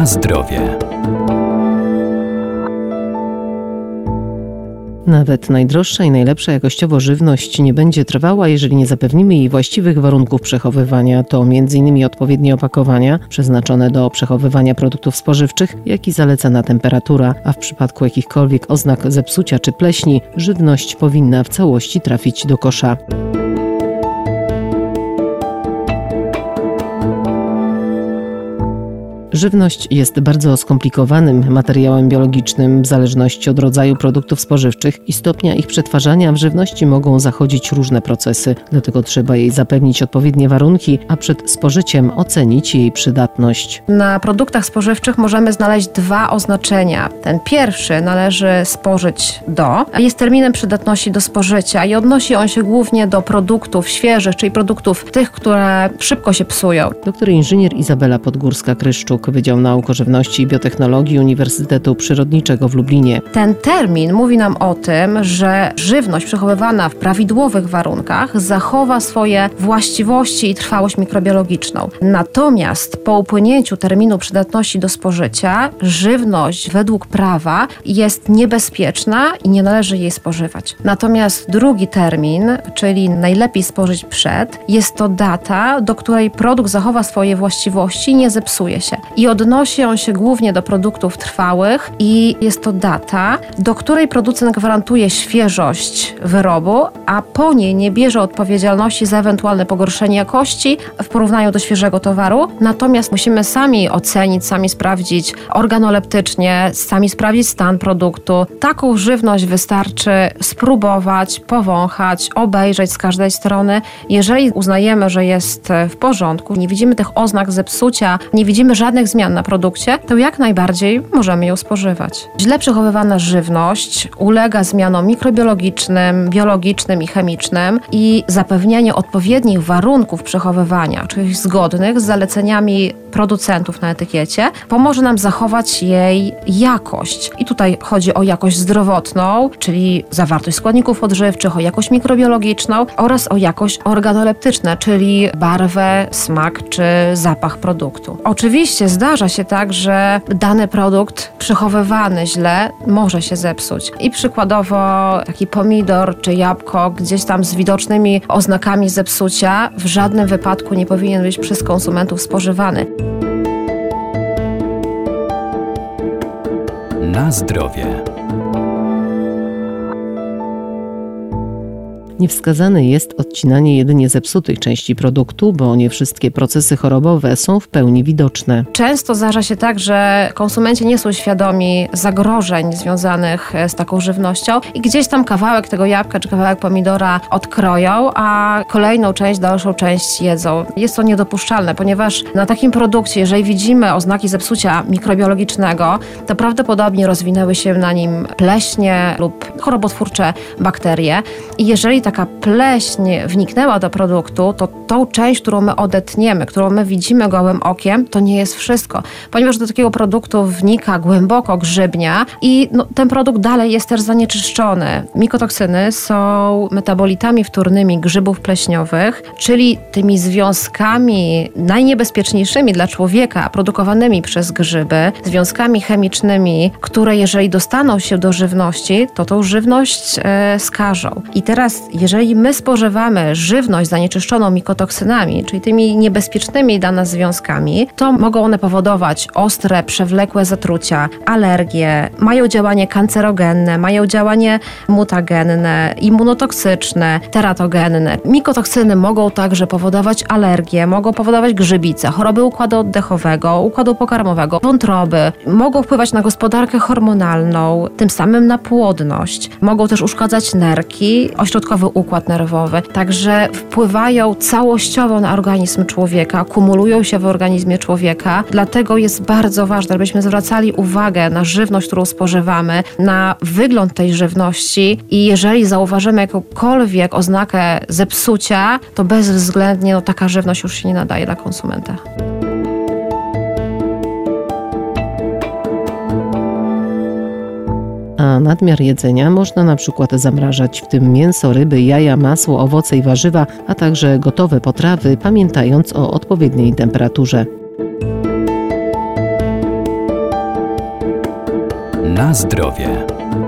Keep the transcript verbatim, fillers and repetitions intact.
Na zdrowie. Nawet najdroższa i najlepsza jakościowo żywność nie będzie trwała, jeżeli nie zapewnimy jej właściwych warunków przechowywania. To między innymi odpowiednie opakowania przeznaczone do przechowywania produktów spożywczych, jak i zalecana temperatura, a w przypadku jakichkolwiek oznak zepsucia czy pleśni, żywność powinna w całości trafić do kosza. Żywność jest bardzo skomplikowanym materiałem biologicznym. W zależności od rodzaju produktów spożywczych i stopnia ich przetwarzania w żywności mogą zachodzić różne procesy. Dlatego trzeba jej zapewnić odpowiednie warunki, a przed spożyciem ocenić jej przydatność. Na produktach spożywczych możemy znaleźć dwa oznaczenia. Ten pierwszy należy spożyć do, a jest terminem przydatności do spożycia i odnosi on się głównie do produktów świeżych, czyli produktów tych, które szybko się psują. Doktor inżynier Izabela Podgórska-Kryszczuk, Wydział Nauk o Żywności i Biotechnologii Uniwersytetu Przyrodniczego w Lublinie. Ten termin mówi nam o tym, że żywność przechowywana w prawidłowych warunkach zachowa swoje właściwości i trwałość mikrobiologiczną. Natomiast po upłynięciu terminu przydatności do spożycia, żywność według prawa jest niebezpieczna i nie należy jej spożywać. Natomiast drugi termin, czyli najlepiej spożyć przed, jest to data, do której produkt zachowa swoje właściwości i nie zepsuje się. I odnosi on się głównie do produktów trwałych i jest to data, do której producent gwarantuje świeżość wyrobu, a po niej nie bierze odpowiedzialności za ewentualne pogorszenie jakości w porównaniu do świeżego towaru. Natomiast musimy sami ocenić, sami sprawdzić organoleptycznie, sami sprawdzić stan produktu. Taką żywność wystarczy spróbować, powąchać, obejrzeć z każdej strony. Jeżeli uznajemy, że jest w porządku, nie widzimy tych oznak zepsucia, nie widzimy żadnych zmian na produkcie, to jak najbardziej możemy ją spożywać. Źle przechowywana żywność ulega zmianom mikrobiologicznym, biologicznym i chemicznym i zapewnianie odpowiednich warunków przechowywania, czyli zgodnych z zaleceniami producentów na etykiecie, pomoże nam zachować jej jakość. I tutaj chodzi o jakość zdrowotną, czyli zawartość składników odżywczych, o jakość mikrobiologiczną oraz o jakość organoleptyczną, czyli barwę, smak czy zapach produktu. Oczywiście zdarza się tak, że dany produkt przechowywany źle może się zepsuć. I przykładowo taki pomidor czy jabłko gdzieś tam z widocznymi oznakami zepsucia w żadnym wypadku nie powinien być przez konsumentów spożywany. Na zdrowie. Niewskazane jest odcinanie jedynie zepsutej części produktu, bo nie wszystkie procesy chorobowe są w pełni widoczne. Często zdarza się tak, że konsumenci nie są świadomi zagrożeń związanych z taką żywnością i gdzieś tam kawałek tego jabłka czy kawałek pomidora odkroją, a kolejną część, dalszą część jedzą. Jest to niedopuszczalne, ponieważ na takim produkcie, jeżeli widzimy oznaki zepsucia mikrobiologicznego, to prawdopodobnie rozwinęły się na nim pleśnie lub chorobotwórcze bakterie i jeżeli taka pleśń wniknęła do produktu, to tą część, którą my odetniemy, którą my widzimy gołym okiem, to nie jest wszystko. Ponieważ do takiego produktu wnika głęboko grzybnia i no, ten produkt dalej jest też zanieczyszczony. Mikotoksyny są metabolitami wtórnymi grzybów pleśniowych, czyli tymi związkami najniebezpieczniejszymi dla człowieka produkowanymi przez grzyby, związkami chemicznymi, które jeżeli dostaną się do żywności, to tą żywność e, skażą. I teraz jeżeli my spożywamy żywność zanieczyszczoną mikotoksynami, czyli tymi niebezpiecznymi dla nas związkami, to mogą one powodować ostre, przewlekłe zatrucia, alergie, mają działanie kancerogenne, mają działanie mutagenne, immunotoksyczne, teratogenne. Mikotoksyny mogą także powodować alergie, mogą powodować grzybice, choroby układu oddechowego, układu pokarmowego, wątroby, mogą wpływać na gospodarkę hormonalną, tym samym na płodność, mogą też uszkadzać nerki, ośrodkowy układ nerwowy, także wpływają całościowo na organizm człowieka, kumulują się w organizmie człowieka, dlatego jest bardzo ważne, żebyśmy zwracali uwagę na żywność, którą spożywamy, na wygląd tej żywności i jeżeli zauważymy jakąkolwiek oznakę zepsucia, to bezwzględnie no, taka żywność już się nie nadaje dla konsumenta. A nadmiar jedzenia można na przykład zamrażać, w tym mięso, ryby, jaja, masło, owoce i warzywa, a także gotowe potrawy, pamiętając o odpowiedniej temperaturze. Na zdrowie.